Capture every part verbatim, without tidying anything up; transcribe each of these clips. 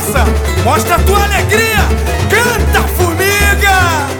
força, mostra a tua alegria, canta, formiga!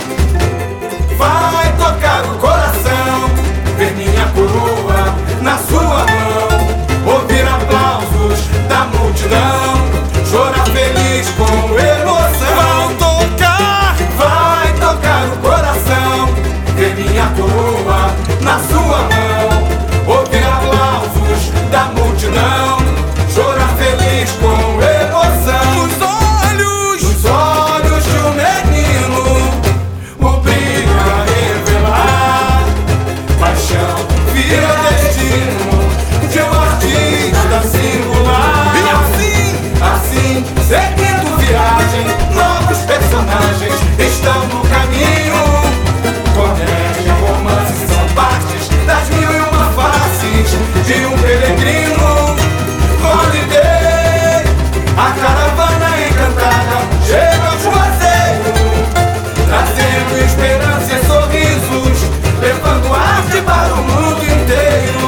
Vai tocar o coração, ver minha coroa na sua mão, ouvir aplausos da multidão, chorar feliz com emoção. Vai tocar, vai tocar o coração, ver minha coroa na sua mão, ouvir aplausos da multidão, chorar feliz com emoção. nos olhos, Nos olhos de um menino, o brilho a revelar, paixão vira destino de um artista singular. e assim, Assim, seguindo viagem, novos personagens estão no caminho. Comédia e romance são partes das mil e uma faces de um peregrino. Holiday, a caravana encantada chega ao Juazeiro, trazendo esperança e sorrisos, levando arte para o mundo inteiro.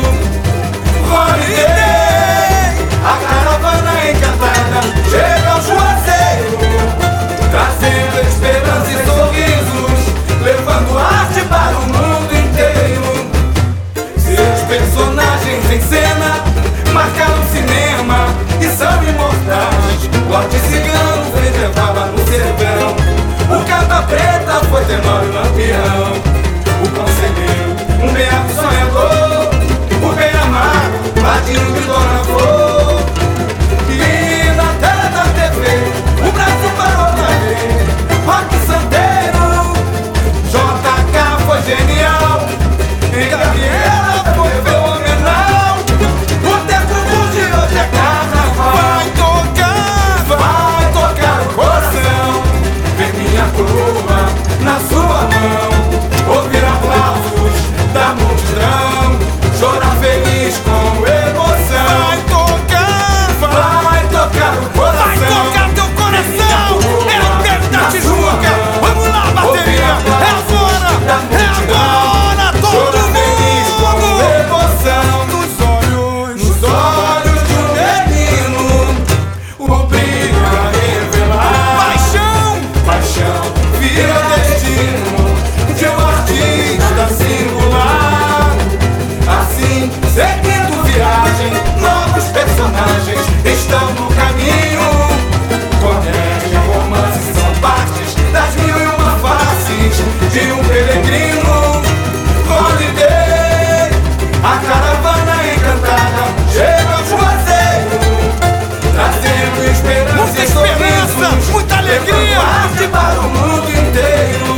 Holiday, a caravana encantada chega ao Juazeiro, trazendo esperança e sorrisos, levando arte para o mundo inteiro. Seus personagens em cena marcaram o cinema e são imortais. O arte cigano fez levava no sertão, o capa preta foi tenor e lampião, o conselheiro, um beato sonhador, o bem amado, ladinho de Dona Flor. E na tela da T V, o Brasil parou pra ver Rock Santeiro. J K foi genial, e Gabriela foi fenomenal. O tempo de hoje é carnaval. vai tocar, Vai tocar o coração, ver minha coroa na sua mão, ouvir aplausos da multidão, chorar feliz com emoção. vai tocar, Vai tocar o vai coração, tocar teu coração, é o tempo da Tijuca, vamos lá, bateria, é agora, é agora, todo chorar feliz com mundo, emoção. nos olhos, Nos olhos de um menino, o brilho a revelar, paixão, paixão vira destino de um artista singular. Assim, seguindo viagem, novos personagens estão no caminho. Comédia e romance são partes das mil e uma faces de um peregrino. Holiday, a caravana encantada chega ao Juazeiro, trazendo esperança muita e esperança, sorrisos, muita alegria. levando arte para o mundo inteiro.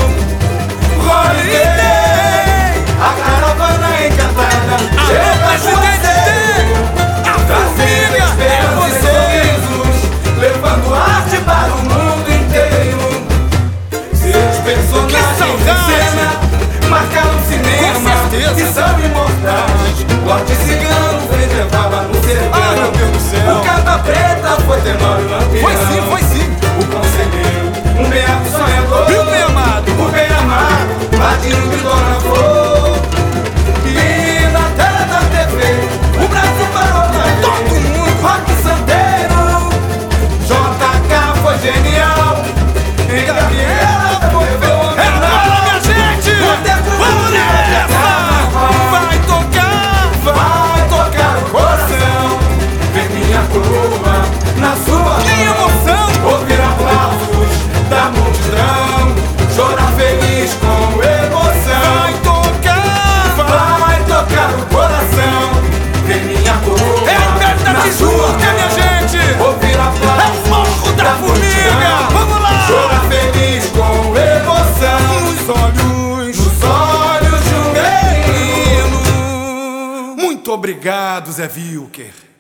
Holiday, a caravana encantada chega ao Juazeiro, a trazendo formiga, é esperança e você, sorrisos, levando arte para o mundo inteiro. Seus personagens Que saudade! em cena marcaram o cinema Com certeza. e são imortais. O arte cigano fez levava no sertão. Ah, meu Deus do céu. O capa preta foi tenor e lampião. foi sim, foi sim, O conselheiro, um beato sonhador, viu, bem amado, o bem amado, ladinho de Dona Flor. E na tela da T V, o Brasil parou pra ver todo mundo, Rock Santeiro. J K foi genial, e Gabriela foi é fenomenal. agora, minha gente, O tempo vamos de nessa, carnaval. vai tocar, Vai tocar o coração, ver minha coroa na sua que mão, emoção, ouvir aplausos da multidão, chorar feliz com emoção. vai tocar, Vai tocar o coração, ver minha coroa é o tempo da na sua Tijuca, minha mão, gente, ouvir é o aplausos morro da formiga, vamos lá, chorar feliz com emoção. nos olhos, Nos olhos de um menino. muito obrigado, Zé Wilker.